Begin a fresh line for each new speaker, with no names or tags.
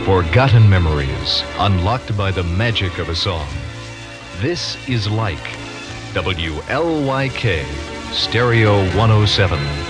Forgotten memories unlocked by the magic of a song. This is like WLYK Stereo 107.